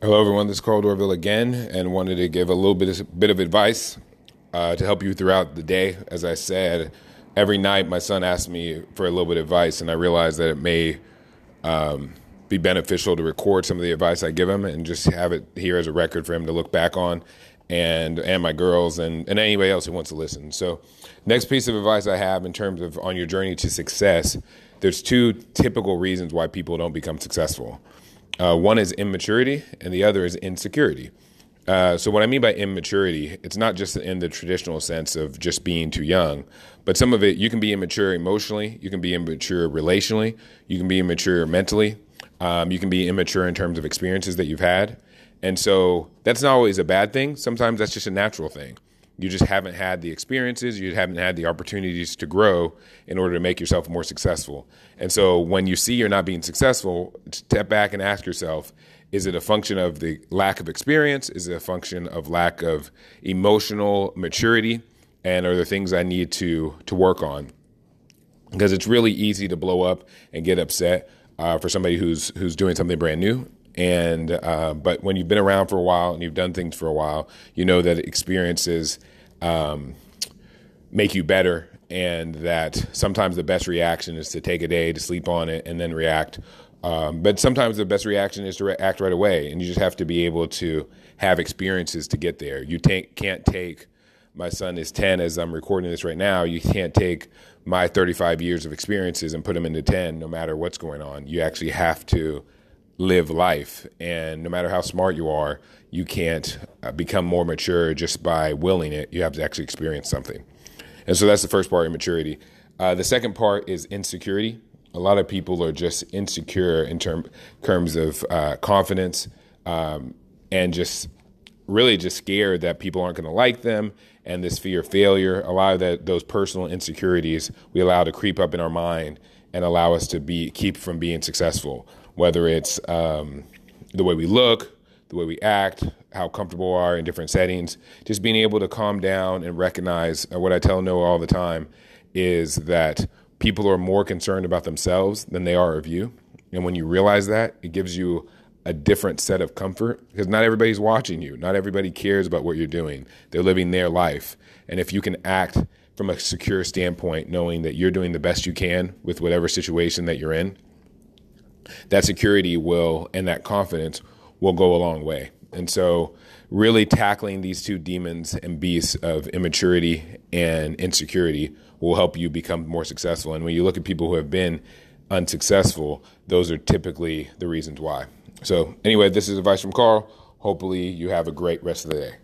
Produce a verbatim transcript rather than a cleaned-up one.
Hello, everyone. This is Carl Dorville again, and wanted to give a little bit of, bit of advice uh, to help you throughout the day. As I said, every night my son asks me for a little bit of advice, and I realize that it may um, be beneficial to record some of the advice I give him and just have it here as a record for him to look back on, and and my girls and, and anybody else who wants to listen. So next piece of advice I have in terms of on your journey to success, there's two typical reasons why people don't become successful. Uh, one is immaturity, and the other is insecurity. Uh, so what I mean by immaturity, it's not just in the traditional sense of just being too young, but some of it, you can be immature emotionally, you can be immature relationally, you can be immature mentally, um, you can be immature in terms of experiences that you've had. And so that's not always a bad thing. Sometimes that's just a natural thing. You just haven't had the experiences, you haven't had the opportunities to grow in order to make yourself more successful. And so when you see you're not being successful, step back and ask yourself, is it a function of the lack of experience? Is it a function of lack of emotional maturity? And are there things I need to to work on? Because it's really easy to blow up and get upset uh, for somebody who's who's doing something brand new. And uh, but when you've been around for a while and you've done things for a while, you know that experiences um, make you better, and that sometimes the best reaction is to take a day to sleep on it and then react. Um, but sometimes the best reaction is to react right away, and you just have to be able to have experiences to get there. You take, can't take, my son is ten as I'm recording this right now, you can't take my thirty-five years of experiences and put them into ten no matter what's going on. You actually have to live life, and no matter how smart you are, you can't uh, become more mature just by willing it. You have to actually experience something. And so that's the first part, immaturity. Uh, the second part is insecurity. A lot of people are just insecure in term, terms of uh, confidence um, and just really just scared that people aren't going to like them, and this fear of failure. A lot of that, those personal insecurities we allow to creep up in our mind and allow us to be keep from being successful, whether it's um, the way we look, the way we act, how comfortable we are in different settings. Just being able to calm down and recognize uh, what I tell Noah all the time is that people are more concerned about themselves than they are of you. And when you realize that, it gives you a different set of comfort, because not everybody's watching you. Not everybody cares about what you're doing. They're living their life. And if you can act from a secure standpoint, knowing that you're doing the best you can with whatever situation that you're in, that security will, and that confidence will go a long way. And so really tackling these two demons and beasts of immaturity and insecurity will help you become more successful. And when you look at people who have been unsuccessful, those are typically the reasons why. So anyway, this is advice from Carl. Hopefully you have a great rest of the day.